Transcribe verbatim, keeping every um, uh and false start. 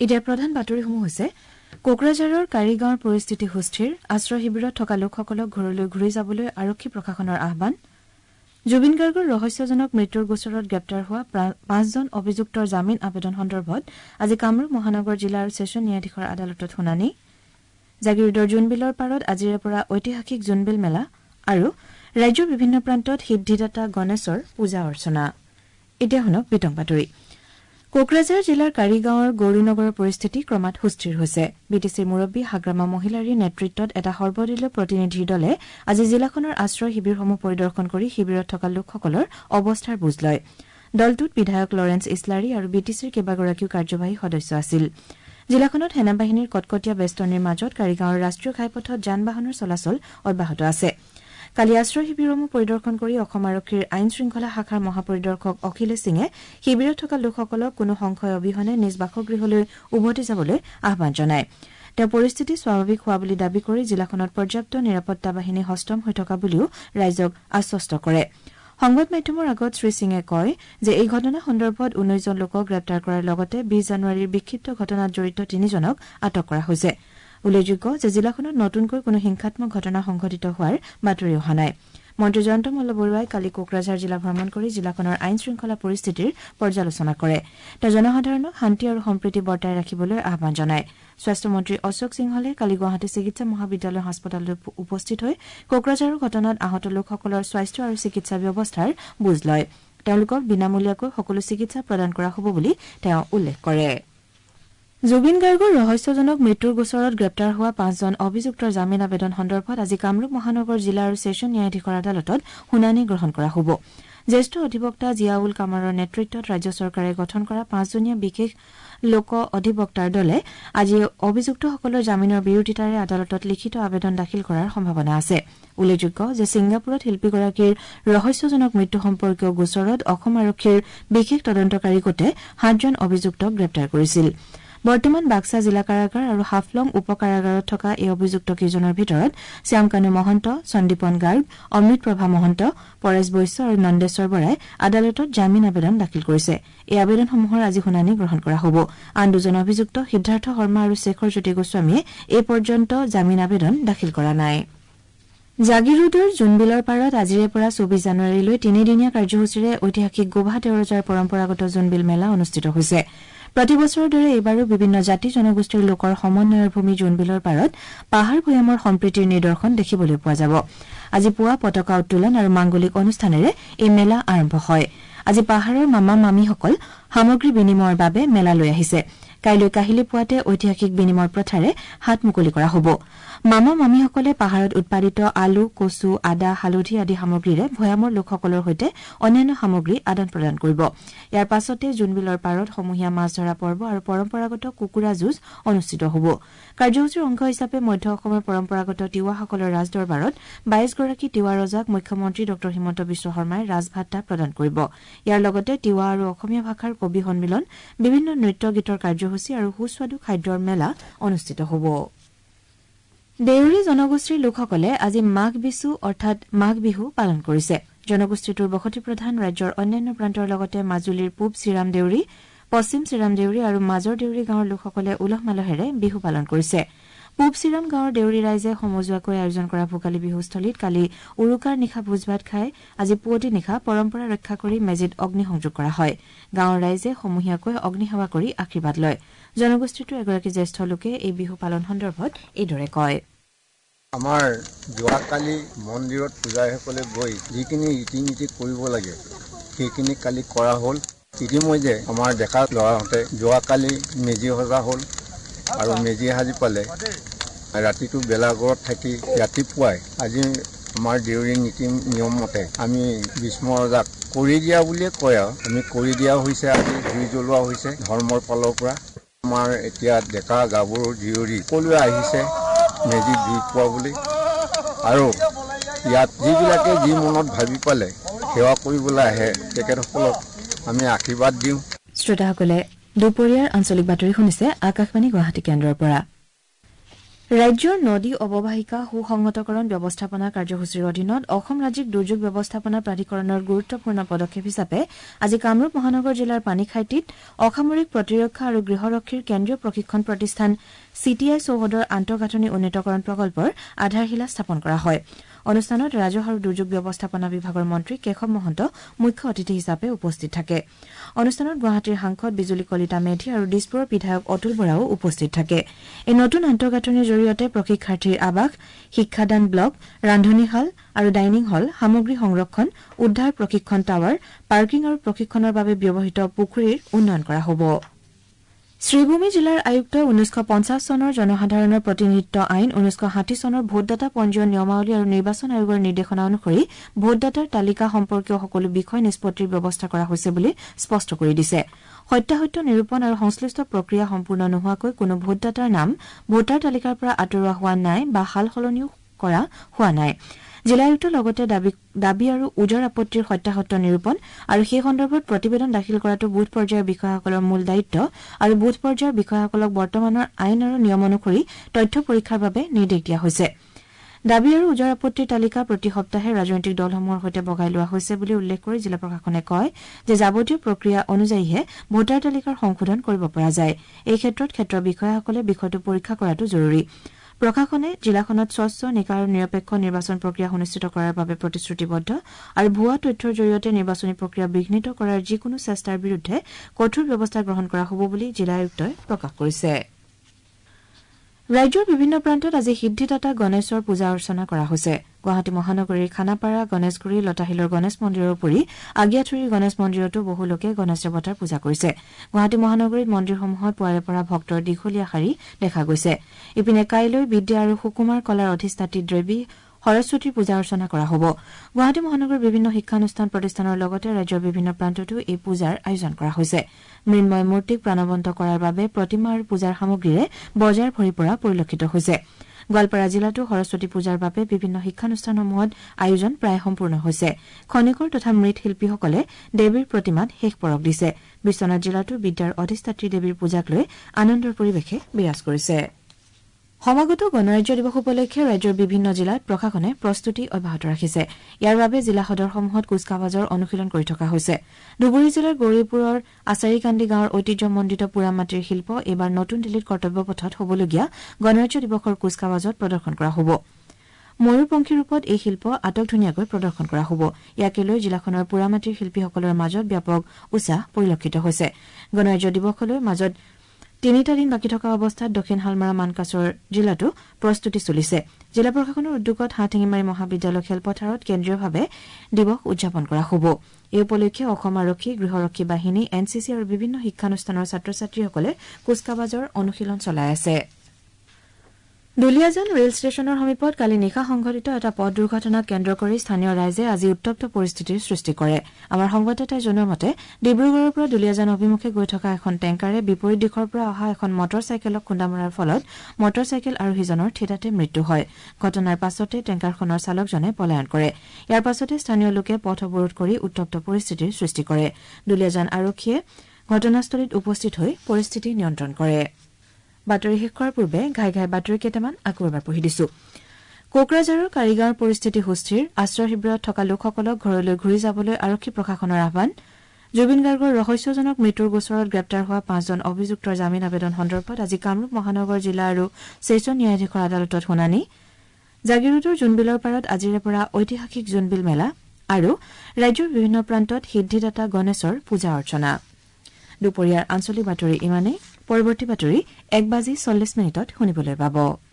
এতিয়া প্ৰধান বাতৰিসমূহ হৈছে কোকৰাঝাৰৰ কাৰিগাঁৱৰ পৰিস্থিতি সুস্থিৰ আশ্ৰয় শিবিৰত থকা লোকসকলক ঘৰলৈ ঘূৰি যাবলৈ আৰক্ষী প্ৰশাসনৰ আহ্বান জুবিন গাৰ্গৰ ৰহস্যজনক মৃত্যুৰ গোচৰত গ্ৰেপ্তাৰ হোৱা পাঁচজন অভিযুক্তৰ জামিন আবেদন সন্দৰ্ভত আজি কামৰূপ মহানগৰ জিলা আৰু ছেছন ন্যায়াধীশৰ আদালতত শুনানি জাগিৰোডৰ জোনবিলৰ পাৰত আজিৰে পৰা ঐতিহাসিক জোনবিল মেলা আৰু ৰাজ্যৰ বিভিন্ন প্ৰান্তত সিদ্ধিদাতা গণেশৰ পূজা অৰ্চনা এতিয়া শুনক বিতং বাতৰি কোকৰাঝাৰ জিলাৰ কাৰিগাঁৱৰ গৌৰীনগৰৰ পৰিস্থিতি ক্ৰমাৎ সুস্থিৰ হৈছে বিটিচিৰ মুৰব্বী হাগ্ৰামা মহিলাৰীৰ নেতৃত্বত এটা সৰ্বদলীয় প্ৰতিনিধিৰ দলে আজি জিলাখনৰ আশ্ৰয় শিবিৰসমূহ পৰিদৰ্শন কৰি শিবিৰত থকা লোকসকলৰ অৱস্থাৰ বুজ লয় দলটোত বিধায়ক লৰেন্স ইছলাৰী আৰু বিটিচিৰ কেইবাগৰাকীও কাৰ্যবাহী সদস্য আছিল জিলাখনত সেনাবাহিনীৰ কটকটীয়া বেষ্টনীৰ মাজত কাৰিগাঁৱৰ ৰাষ্ট্ৰীয় ঘাইপথত যান বাহনৰ চলাচল অব্যাহত আছে কালি আশ্ৰয় শিবিৰসমূহ পৰিদৰ্শন কৰি অসম আৰক্ষীৰ আইন শৃংখলা শাখাৰ মহাপৰিদৰ্শক অখিলেশ সিঙে শিবিৰত থকা লোকসকলক কোনো সংশয় অবিহনে নিজ বাসগৃহলৈ উভতি যাবলৈ আহ্বান জনায় তেওঁ পৰিস্থিতি স্বাভাৱিক হোৱা বুলি দাবী কৰি জিলাখনত পৰ্যাপ্ত নিৰাপত্তা বাহিনী হস্তম হৈ থকা বুলিও ৰাইজক আশ্বস্ত কৰে সংবাদ মাধ্যমৰ আগত শ্ৰীসিঙে কয় যে এই ঘটনা সন্দৰ্ভত ঊনৈশজন লোকক গ্ৰেপ্তাৰ কৰাৰ লগতে বিশ জানুৱাৰীৰ বিক্ষিপ্ত ঘটনাত জড়িত তিনিজনক আটক কৰা হৈছে উল্লেখযোগ্য যে জিলাখনত নতুনকৈ কোনো হিংসাত্মক ঘটনা সংঘটিত হোৱাৰ বাতৰি অহা নাই মন্ত্ৰী জয়ন্ত মল্ল বৰুৱাই কালি কোকৰাঝাৰ জিলা ভ্ৰমণ কৰি জিলাখনৰ আইন শৃংখলা পৰিস্থিতিৰ পৰ্যালোচনা কৰে তেওঁ জনসাধাৰণক শান্তি আৰু সম্প্ৰীতি বৰ্তাই ৰাখিবলৈ আহ্বান জনায় স্বাস্থ্যমন্ত্ৰী অশোক সিংহলে কালি গুৱাহাটী চিকিৎসা মহাবিদ্যালয় হাস্পতালত উপস্থিত হৈ কোকৰাঝাৰৰ ঘটনাত আহত লোকসকলৰ স্বাস্থ্য আৰু চিকিৎসা ব্যৱস্থাৰ বুজ লয় তেওঁলোকক বিনামূলীয়াকৈ সকলো চিকিৎসা প্ৰদান কৰা হ'ব বুলি তেওঁ উল্লেখ কৰে জুবিন গাৰ্গৰ ৰহস্যজনক মৃত্যুৰ গোচৰত গ্ৰেপ্তাৰ হোৱা পাঁচজন অভিযুক্তৰ জামিন আবেদন সন্দৰ্ভত আজি কামৰূপ মহানগৰ জিলা আৰু ছেছন ন্যায়াধীশৰ আদালতত শুনানি গ্ৰহণ কৰা হ'ব জ্যেষ্ঠ অধিবক্তা জিয়াউল কামাৰৰ নেতৃত্বত ৰাজ্য চৰকাৰে গঠন কৰা পাঁচজনীয়া বিশেষ লোক অধিবক্তাৰ দলে আজি অভিযুক্তসকলৰ জামিনৰ বিৰোধিতাৰে আদালতত লিখিত আবেদন দাখিল কৰাৰ সম্ভাৱনা আছে উল্লেখযোগ্য যে ছিংগাপুৰত শিল্পীগৰাকীৰ ৰহস্যজনক মৃত্যু সম্পৰ্কীয় গোচৰত অসম আৰক্ষীৰ বিশেষ তদন্তকাৰী গোটে সাতজন অভিযুক্তক গ্ৰেপ্তাৰ কৰিছিল বৰ্তমান বাক্সা জিলা কাৰাগাৰ আৰু হাফলং উপ কাৰাগাৰত থকা এই অভিযুক্ত কেইজনৰ ভিতৰত শ্যামকানু মহন্ত সন্দীপন গাৰ্গ অমৃত প্ৰভা মহন্ত পৰেশ বৈশ্য আৰু নন্দেশ্বৰ বৰাই আদালতত জামিন আবেদন দাখিল কৰিছে এই আবেদনসমূহৰ আজি শুনানি গ্ৰহণ কৰা হ'ব আন দুজন অভিযুক্ত সিদ্ধাৰ্থ শৰ্মা আৰু শেখৰ জ্যোতি গোস্বামীয়ে এই পৰ্যন্ত জামিন আবেদন দাখিল কৰা নাই জাগিৰোডৰ জোনবিলৰ পাৰত আজিৰে পৰা চৌবিশ জানুৱাৰীলৈ তিনিদিনীয়া কাৰ্যসূচীৰে ঐতিহাসিক গোভা দেউৰজাৰ পৰম্পৰাগত জোনবিল মেলা অনুষ্ঠিত হৈছে প্ৰতিবছৰৰ দৰে এইবাৰো বিভিন্ন জাতি জনগোষ্ঠীৰ লোকৰ সমন্বয়ৰ ভূমি জোনবিলৰ পাৰত পাহাৰ ভৈয়ামৰ সম্প্ৰীতিৰ নিদৰ্শন দেখিবলৈ পোৱা যাব আজি পুৱা পতাকা উত্তোলন আৰু মাংগলিক অনুষ্ঠানেৰে এই মেলা আৰম্ভ হয় আজি পাহাৰৰ মামা মামীসকল সামগ্ৰী বিনিময়ৰ বাবে মেলালৈ আহিছে কাইলৈ কাহিলি পুৱাতে ঐতিহাসিক বিনিময় প্ৰথাৰে হাত মুকলি কৰা হ'ব মামা মামীসকলে পাহাৰত উৎপাদিত আলু কচু আদা হালধি আদি সামগ্ৰীৰে ভৈয়ামৰ লোকসকলৰ সৈতে অন্যান্য সামগ্ৰী আদান প্ৰদান কৰিব ইয়াৰ পাছতে জোনবিলৰ পাৰত সমূহীয়া মাছ ধৰা পৰ্ব আৰু পৰম্পৰাগত কুকুৰা যুঁজ অনুষ্ঠিত হ'ব কাৰ্যসূচীৰ অংশ হিচাপে মধ্য অসমৰ পৰম্পৰাগত তিৱাসকলৰ ৰাজদৰবাৰত বাইশ গৰাকী তিৱা ৰজাক মুখ্যমন্ত্ৰী ডক্টৰ হিমন্ত বিশ্ব শৰ্মাই ৰাজভাত্তা প্ৰদান কৰিব ইয়াৰ লগতে তিৱা আৰু অসমীয়া ভাষাৰ কবি সন্মিলন বিভিন্ন নৃত্য গীতৰ কাৰ্যসূচী আৰু সুস্বাদু খাদ্যৰ মেলা অনুষ্ঠিত হ'ব দেউৰী জনগোষ্ঠীৰ লোকসকলে আজি মাঘ বিচু অৰ্থাৎ মাঘ বিহু পালন কৰিছে জনগোষ্ঠীটোৰ বসতি প্ৰধান ৰাজ্যৰ অন্যান্য প্ৰান্তৰ লগতে মাজুলীৰ পূব শ্ৰীৰাম দেউৰী পশ্চিম শ্ৰীৰাম দেউৰী আৰু মাজৰ দেউৰী গাঁৱৰ লোকসকলে উলহ মালহেৰে বিহু পালন কৰিছে পূব শ্ৰীৰাম গাঁৱৰ দেউৰী ৰাইজে সমজুৱাকৈ আয়োজন কৰা ভোগালী বিহুস্থলীত কালি উৰুকাৰ নিশা ভোজ ভাত খাই আজি পুৱতি নিশা পৰম্পৰা ৰক্ষা কৰি মেজিত অগ্নি সংযোগ কৰা হয় গাঁৱৰ ৰাইজে সমূহীয়াকৈ অগ্নিসেৱা কৰি আশীৰ্বাদ লয় জনগোষ্ঠীটোৰ এগৰাকী জ্যেষ্ঠ লোকে এই বিহু পালন সন্দৰ্ভত এইদৰে কয় আমাৰ যোৱাকালি মন্দিৰত পূজাৰীসকলে গৈ যিখিনি ৰীতি নীতি কৰিব লাগে সেইখিনি কালি কৰা হ'ল ইতিমধ্যে আমাৰ ডেকা ল'ৰাহঁতে যোৱাকালি মেজি সজা হ'ল আৰু মেজি সাজি পালে ৰাতিটো বেলাঘৰত থাকি ৰাতিপুৱাই আজি আমাৰ দেউৰী নীতি নিয়ম মতে আমি ভীষ্ম ৰজাক কৰি দিয়া বুলিয়ে কয় আৰু আমি কৰি দিয়া হৈছে আজি জুই জ্বলোৱা হৈছে ধৰ্মৰ ফালৰ পৰা আমাৰ এতিয়া ডেকা গাভৰু জীয়ৰী সকলোৱে আহিছে মেজি জুই পোৱা বুলি আৰু ইয়াত যিবিলাকে যি মনত ভাবি পালে সেৱা কৰিবলৈ আহে তেখেতসকলক আমি আশীৰ্বাদ দিওঁ শ্ৰোতাসকলে দুপৰীয়াৰ আঞ্চলিক বাতৰি শুনিছে আকাশবাণী গুৱাহাটী কেন্দ্ৰৰ পৰা ৰাজ্যৰ নদী অৱবাহিকা সুসংহতকৰণ ব্যৱস্থাপনা কাৰ্যসূচীৰ অধীনত অসম ৰাজ্যিক দুৰ্যোগ ব্যৱস্থাপনা প্ৰাধিকৰণৰ গুৰুত্বপূৰ্ণ পদক্ষেপ হিচাপে আজি কামৰূপ মহানগৰ জিলাৰ পানীখাইটিত অসামৰিক প্ৰতিৰক্ষা আৰু গৃহৰক্ষীৰ কেন্দ্ৰীয় প্ৰশিক্ষণ প্ৰতিষ্ঠান চি টি আই চৌহদৰ আন্তঃগাঁথনি উন্নীতকৰণ প্ৰকল্পৰ আধাৰশিলা স্থাপন কৰা হয় অনুষ্ঠানত ৰাজহ আৰু দুৰ্যোগ ব্যৱস্থাপনা বিভাগৰ মন্ত্ৰী কেশৱ মহন্ত মুখ্য অতিথি হিচাপে উপস্থিত থাকে অনুষ্ঠানত গুৱাহাটীৰ সাংসদ বিজুলী কলিতা মেধি আৰু দিছপুৰৰ বিধায়ক অতুল বৰাও উপস্থিত থাকে এই নতুন আন্তঃগাঁথনিৰ জৰিয়তে প্ৰশিক্ষাৰ্থীৰ আৱাস শিক্ষাদান ব্লক ৰান্ধনীশাল আৰু ডাইনিং হল সামগ্ৰী সংৰক্ষণ উদ্ধাৰ প্ৰশিক্ষণ টাৱাৰ পাৰ্কিং আৰু প্ৰশিক্ষণৰ বাবে ব্যৱহৃত পুখুৰীৰ উন্নয়ন কৰা হ'ব শ্ৰীভূমি জিলাৰ আয়ুক্ত ঊনৈশ পঞ্চাছ চনৰ জনসাধাৰণৰ প্ৰতিনিধিত্ব আইন ঊনৈশ ষাঠি চনৰ ভোটদাতা পঞ্জীয়ন নিয়মাৱলী আৰু নিৰ্বাচন আয়োগৰ নিৰ্দেশনা অনুসৰি ভোটদাতাৰ তালিকা সম্পৰ্কীয় সকলো বিষয় নিষ্পত্তিৰ ব্যৱস্থা কৰা হৈছে বুলি স্পষ্ট কৰি দিছে সত্যাসত্য নিৰূপণ আৰু সংশ্লিষ্ট প্ৰক্ৰিয়া সম্পূৰ্ণ নোহোৱাকৈ কোনো ভোটদাতাৰ নাম ভোটাৰ তালিকাৰ পৰা আঁতৰোৱা হোৱা নাই বা সাল সলনিও কৰা হোৱা নাই জিলা আয়ুক্ত লগতে দাবী আৰু উজৰ আপত্তিৰ সত্যাসত্য নিৰূপণ আৰু সেই সন্দৰ্ভত প্ৰতিবেদন দাখিল কৰাটো বুথ পৰ্যায়ৰ বিষয়াসকলৰ মূল দায়িত্ব আৰু বুথ পৰ্যায়ৰ বিষয়াসকলক বৰ্তমানৰ আইন আৰু নিয়ম অনুসৰি তথ্য পৰীক্ষাৰ বাবে নিৰ্দেশ দিয়া হৈছে দাবী আৰু উজৰ আপত্তিৰ তালিকা প্ৰতি সপ্তাহে ৰাজনৈতিক দলসমূহৰ সৈতে বগাই লোৱা হৈছে বুলি উল্লেখ কৰি জিলা প্ৰশাসনে কয় যে যাৱতীয় প্ৰক্ৰিয়া অনুযায়ীহে ভোটাৰ তালিকাৰ সংশোধন কৰিব পৰা যায় এই ক্ষেত্ৰত ক্ষেত্ৰৰ বিষয়াসকলে বিষয়টো পৰীক্ষা কৰাটো জৰুৰী প্ৰশাসনে জিলাখনত স্বচ্ছ নিকা আৰু নিৰপেক্ষ নিৰ্বাচন প্ৰক্ৰিয়া সুনিশ্চিত কৰাৰ বাবে প্ৰতিশ্ৰুতিবদ্ধ আৰু ভুৱা তথ্যৰ জৰিয়তে নিৰ্বাচনী প্ৰক্ৰিয়া বিঘ্নিত কৰাৰ যিকোনো চেষ্টাৰ বিৰুদ্ধে কঠোৰ ব্যৱস্থা গ্ৰহণ কৰা হ'ব বুলি জিলা আয়ুক্তই প্ৰকাশ কৰিছে ৰাজ্যৰ বিভিন্ন প্ৰান্তত আজি সিদ্ধিদাতা গণেশৰ পূজা অৰ্চনা কৰা হৈছে গুৱাহাটী মহানগৰীৰ খানাপাৰা গণেশগুৰি লতাশিলৰ গণেশ মন্দিৰৰ উপৰি আগিয়াথুৰিৰ গণেশ মন্দিৰতো বহু লোকে গণেশ দেৱতাৰ পূজা কৰিছে গুৱাহাটী মহানগৰীত মন্দিৰসমূহত পুৱাৰে পৰা ভক্তৰ দীঘলীয়া শাৰী দেখা গৈছে ইপিনে কাইলৈ বিদ্যা আৰু সুকুমাৰ কলাৰ অধিষ্ঠাত্ৰী দেৱী সৰস্বতীৰ পূজা অৰ্চনা কৰা হ'ব গুৱাহাটী মহানগৰৰ বিভিন্ন শিক্ষানুষ্ঠান প্ৰতিষ্ঠানৰ লগতে ৰাজ্যৰ বিভিন্ন প্ৰান্ততো এই পূজাৰ আয়োজন কৰা হৈছে মৃন্ময় মূৰ্তিক প্ৰাণৱন্ত কৰাৰ বাবে প্ৰতিমা আৰু পূজাৰ সামগ্ৰীৰে বজাৰ ভৰি পৰা পৰিলক্ষিত হৈছে গোৱালপাৰা জিলাতো সৰস্বতী পূজাৰ বাবে বিভিন্ন শিক্ষানুষ্ঠানসমূহত আয়োজন প্ৰায় সম্পূৰ্ণ হৈছে খনিকৰ তথা মৃৎ শিল্পীসকলে দেৱীৰ প্ৰতিমাত শেষ পৰক দিছে বিশ্বনাথ জিলাতো বিদ্যাৰ অধিষ্ঠাত্ৰী দেৱীৰ পূজাক লৈ আনন্দৰ পৰিৱেশে বিৰাজ কৰিছে সমাগত গণৰাজ্য দিৱস উপলক্ষে ৰাজ্যৰ বিভিন্ন জিলাত প্ৰশাসনে প্ৰস্তুতি অব্যাহত ৰাখিছে ইয়াৰ বাবে জিলা সদৰসমূহত কুচকাৱাজৰ অনুশীলন কৰি থকা হৈছে ধুবুৰী জিলাৰ গৌৰীপুৰৰ আচাৰীকান্দি গাঁৱৰ ঐতিহ্যমণ্ডিত পুৰামাটিৰ শিল্প এইবাৰ নতুন দিল্লীত কৰ্তব্য পথত হ'বলগীয়া গণৰাজ্য দিৱসৰ কুচকাৱাজত প্ৰদৰ্শন কৰা হ'ব ময়ূৰপংখী ৰূপত এই শিল্প আটকধুনীয়াকৈ প্ৰদৰ্শন কৰা হ'ব ইয়াকে লৈ জিলাখনৰ পুৰামাটিৰ শিল্পীসকলৰ মাজত ব্যাপক উৎসাহ পৰিলক্ষিত হৈছে গণৰাজ্য দিৱসলৈ মাজত তিনিটা দিন বাকী থকা অৱস্থাত দক্ষিণ হালমাৰা মানকাছৰ জিলাতো প্ৰস্তুতি চলিছে জিলা প্ৰশাসনৰ উদ্যোগত হাতীঙিমাৰী মহাবিদ্যালয় খেলপথাৰত কেন্দ্ৰীয়ভাৱে দিৱস উদযাপন কৰা হ'ব এই উপলক্ষে অসম আৰক্ষী গৃহৰক্ষী বাহিনী এন চি চি আৰু বিভিন্ন শিক্ষানুষ্ঠানৰ ছাত্ৰ ছাত্ৰীসকলে কুচকাৱাজৰ অনুশীলন চলাই আছে দুলিয়াজান ৰেল ষ্টেচনৰ সমীপত কালি নিশা সংঘটিত এটা পথ দুৰ্ঘটনাক কেন্দ্ৰ কৰি স্থানীয় ৰাইজে আজি উত্তপ্ত পৰিস্থিতিৰ সৃষ্টি কৰে আমাৰ সংবাদদাতাই জনোৱা মতে ডিব্ৰুগড়ৰ পৰা দুলিয়াজান অভিমুখে গৈ থকা এখন টেংকাৰে বিপৰীত দিশৰ পৰা অহা এখন মটৰ চাইকেলক খুন্দা মৰাৰ ফলত মটৰ চাইকেল আৰোহীজনৰ থিতাতে মৃত্যু হয় ঘটনাৰ পাছতে টেংকাৰখনৰ চালকজনে পলায়ন কৰে ইয়াৰ পাছতে স্থানীয় লোকে পথ অৱৰোধ কৰি উত্তপ্ত পৰিস্থিতিৰ সৃষ্টি কৰে দুলিয়াজান আৰক্ষীয়ে ঘটনাস্থলীত উপস্থিত হৈ পৰিস্থিতি নিয়ন্ত্ৰণ কৰে বাতৰি শেষ কৰাৰ পূৰ্বে ঘাই ঘাই বাতৰি কেইটামান আকৌ এবাৰ পঢ়ি দিছো কোকৰাঝাৰৰ কাৰিগাঁৱৰ পৰিস্থিতি সুস্থিৰ আশ্ৰয় শিবিৰত থকা লোকসকলক ঘৰলৈ ঘূৰি যাবলৈ আৰক্ষী প্ৰশাসনৰ আহ্বান জুবিন গাৰ্গৰ ৰহস্যজনক মৃত্যুৰ গোচৰত গ্ৰেপ্তাৰ হোৱা পাঁচজন অভিযুক্তৰ জামিন আবেদন সন্দৰ্ভত আজি কামৰূপ মহানগৰ জিলা আৰু ছেছন ন্যায়াধীশৰ আদালতত শুনানি জাগিৰোডৰ জোনবিলৰ পাৰত আজিৰে পৰা ঐতিহাসিক জোনবিল মেলা আৰু ৰাজ্যৰ বিভিন্ন প্ৰান্তত সিদ্ধিদাতা গণেশৰ পূজা অৰ্চনা দুপৰীয়াৰ আঞ্চলিক বাতৰি ইমানেই পৰৱৰ্তী বাতৰি এক বাজি চল্লিছ মিনিটত শুনিবলৈ পাব